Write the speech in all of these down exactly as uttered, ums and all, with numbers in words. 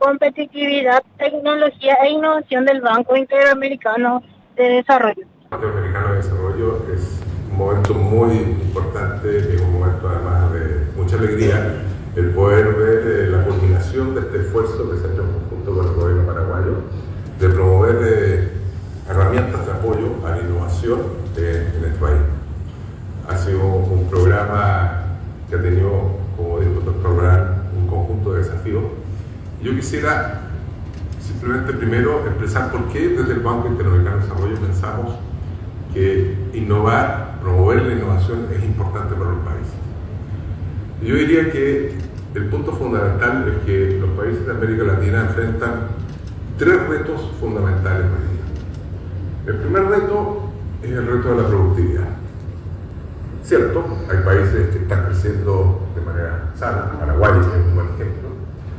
competitividad, tecnología e innovación del Banco Interamericano de Desarrollo. El Banco Interamericano de Desarrollo es un momento muy importante, es un momento además de mucha alegría el poder ver eh, la culminación de este esfuerzo que se ha hecho en conjunto con el gobierno paraguayo de promover eh, herramientas de apoyo a la innovación eh, en este país. Ha sido un programa que ha tenido, como dijo el doctor Brand, un conjunto de desafíos. Yo quisiera simplemente primero expresar por qué desde el Banco Interamericano de Desarrollo pensamos que innovar, promover la innovación es importante para los países. Yo diría que el punto fundamental es que los países de América Latina enfrentan tres retos fundamentales hoy día. El primer reto es el reto de la productividad. Cierto, hay países que están creciendo de manera sana, Paraguay es un buen ejemplo,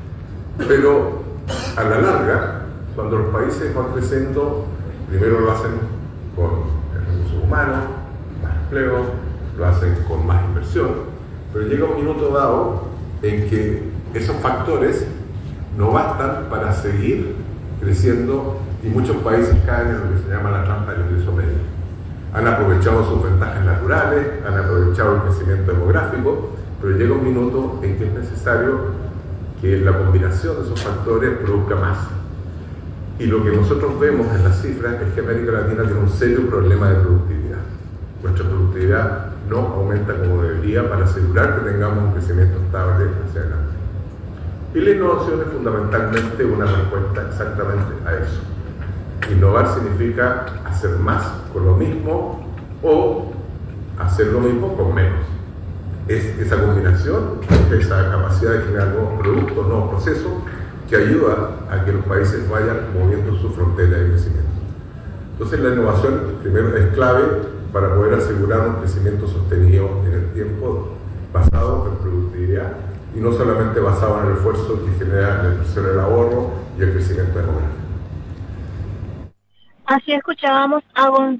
pero a la larga, cuando los países van creciendo, primero lo hacen con recursos humanos, más empleo, lo hacen con más inversión, pero llega un minuto dado en que esos factores no bastan para seguir creciendo y muchos países caen en lo que se llama la trampa del ingreso medio. Han aprovechado sus ventajas naturales, han aprovechado el crecimiento demográfico, pero llega un minuto en que es necesario que la combinación de esos factores produzca más. Y lo que nosotros vemos en las cifras es que América Latina tiene un serio problema de productividad. Nuestra productividad no aumenta como debería para asegurar que tengamos un crecimiento estable hacia adelante. Y la innovación es fundamentalmente una respuesta exactamente a eso. Innovar significa hacer más con lo mismo o hacer lo mismo con menos. Es esa combinación, esa capacidad de generar nuevos productos, nuevos procesos, que ayuda a que los países vayan moviendo su frontera de crecimiento. Entonces la innovación primero es clave para poder asegurar un crecimiento sostenido en el tiempo basado en productividad y no solamente basado en el esfuerzo que genera la inversión del ahorro y el crecimiento demográfico. Así escuchábamos a Gonzalo.